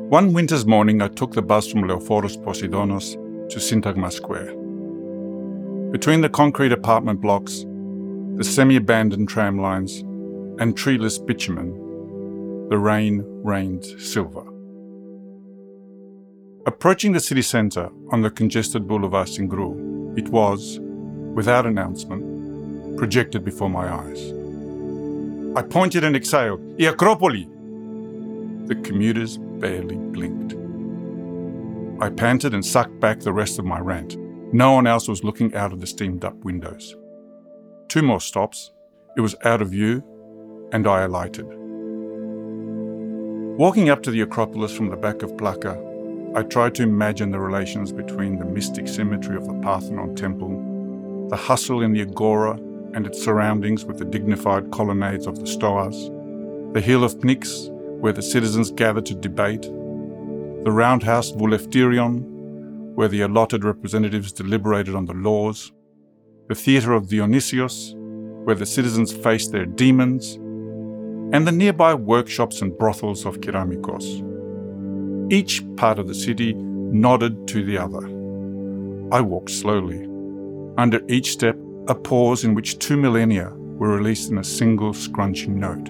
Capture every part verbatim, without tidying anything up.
One winter's morning, I took the bus from Leoforos Posidonos to Syntagma Square. Between the concrete apartment blocks, the semi-abandoned tram lines, and treeless bitumen, the rain rained silver. Approaching the city centre on the congested boulevard Singru, it was, without announcement, projected before my eyes. I pointed and exhaled, "I Acropoli!" The commuters barely blinked. I panted and sucked back the rest of my rant. No one else was looking out of the steamed-up windows. Two more stops, it was out of view, and I alighted. Walking up to the Acropolis from the back of Plaka, I tried to imagine the relations between the mystic symmetry of the Parthenon temple, the hustle in the Agora and its surroundings with the dignified colonnades of the Stoas, the hill of Pnyx, where the citizens gathered to debate, the roundhouse Vouleftyrion, where the allotted representatives deliberated on the laws, the theatre of Dionysios, where the citizens faced their demons, and the nearby workshops and brothels of Keramikos. Each part of the city nodded to the other. I walked slowly. Under each step, a pause in which two millennia were released in a single scrunching note.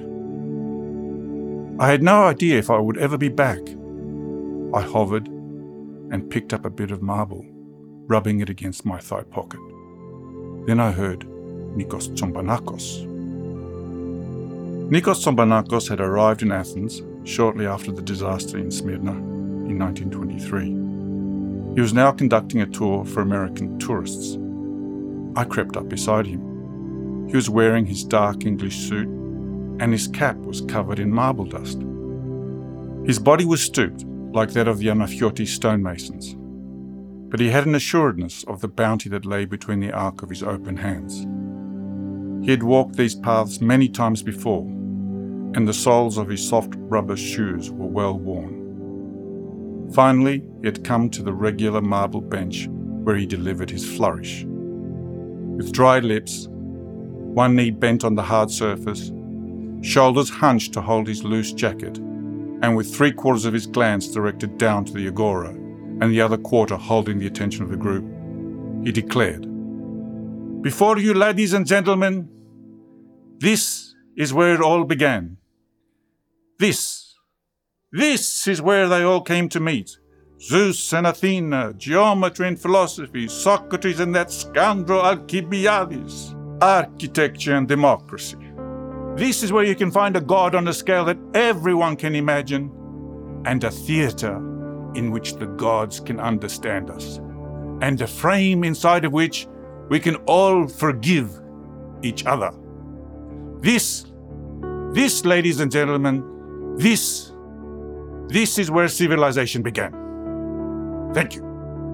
I had no idea if I would ever be back. I hovered and picked up a bit of marble, rubbing it against my thigh pocket. Then I heard Nikos Tsombonakos. Nikos Tsombonakos had arrived in Athens shortly after the disaster in Smyrna in nineteen twenty-three. He was now conducting a tour for American tourists. I crept up beside him. He was wearing his dark English suit, and his cap was covered in marble dust. His body was stooped, like that of the Anafiotis stonemasons, but he had an assuredness of the bounty that lay between the arc of his open hands. He had walked these paths many times before, and the soles of his soft rubber shoes were well worn. Finally, he had come to the regular marble bench where he delivered his flourish. With dry lips, one knee bent on the hard surface, shoulders hunched to hold his loose jacket, and with three quarters of his glance directed down to the Agora, and the other quarter holding the attention of the group, he declared, "Before you, ladies and gentlemen, this is where it all began. This, this is where they all came to meet. Zeus and Athena, geometry and philosophy, Socrates and that scoundrel Alcibiades, architecture and democracy. This is where you can find a god on a scale that everyone can imagine, and a theatre in which the gods can understand us, and a frame inside of which we can all forgive each other. This, this, ladies and gentlemen, this, this is where civilization began. Thank you."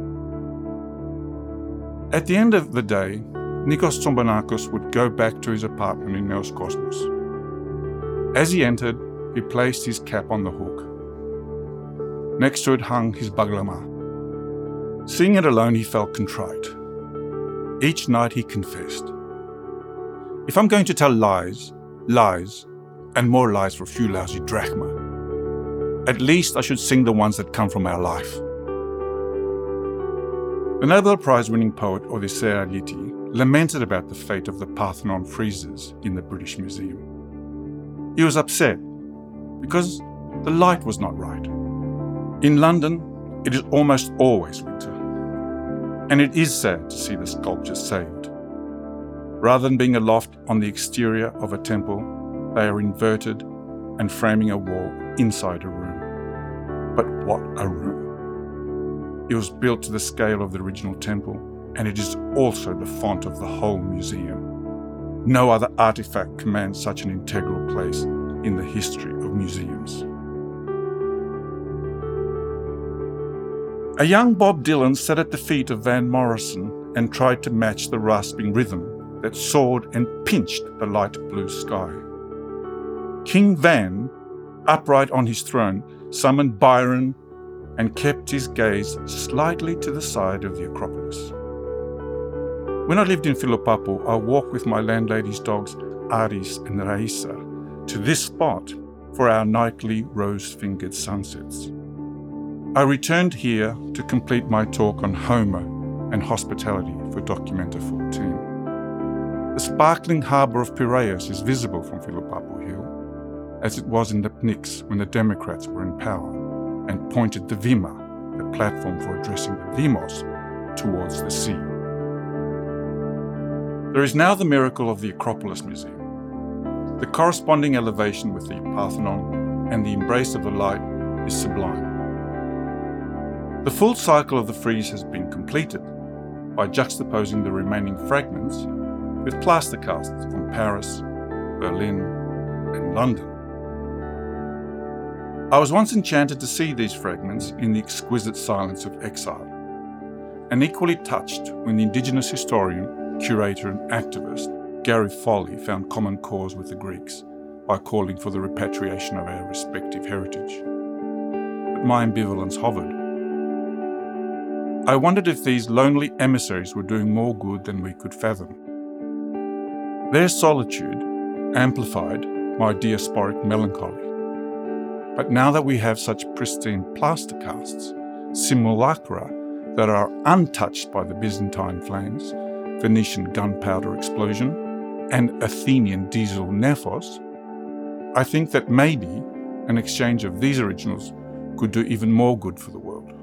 At the end of the day, Nikos Tsombonakos would go back to his apartment in Neos Kosmos. As he entered, he placed his cap on the hook. Next to it hung his baglama. Seeing it alone, he felt contrite. Each night he confessed, "If I'm going to tell lies, lies, and more lies for a few lousy drachma, at least I should sing the ones that come from our life." The Nobel Prize-winning poet Odysseas Aliti lamented about the fate of the Parthenon friezes in the British Museum. He was upset because the light was not right. In London, it is almost always winter, and it is sad to see the sculptures saved. Rather than being aloft on the exterior of a temple, they are inverted and framing a wall inside a room. But what a room! It was built to the scale of the original temple, and it is also the font of the whole museum. No other artifact commands such an integral place in the history of museums. A young Bob Dylan sat at the feet of Van Morrison and tried to match the rasping rhythm that soared and pinched the light blue sky. King Van, upright on his throne, summoned Byron and kept his gaze slightly to the side of the Acropolis. When I lived in Philopappou, I walked with my landlady's dogs Aris and Raisa to this spot for our nightly rose-fingered sunsets. I returned here to complete my talk on Homer and hospitality for Documenta fourteen. The sparkling harbour of Piraeus is visible from Philopapo Hill, as it was in the Pnyx when the Democrats were in power and pointed the Vima, the platform for addressing the Demos, towards the sea. There is now the miracle of the Acropolis Museum. The corresponding elevation with the Parthenon and the embrace of the light is sublime. The full cycle of the frieze has been completed by juxtaposing the remaining fragments with plaster casts from Paris, Berlin, and London. I was once enchanted to see these fragments in the exquisite silence of exile, and equally touched when the Indigenous historian, curator and activist Gary Foley found common cause with the Greeks by calling for the repatriation of our respective heritage. But my ambivalence hovered. I wondered if these lonely emissaries were doing more good than we could fathom. Their solitude amplified my diasporic melancholy. But now that we have such pristine plaster casts, simulacra that are untouched by the Byzantine flames, Venetian gunpowder explosion, and Athenian diesel nephos, I think that maybe an exchange of these originals could do even more good for the world.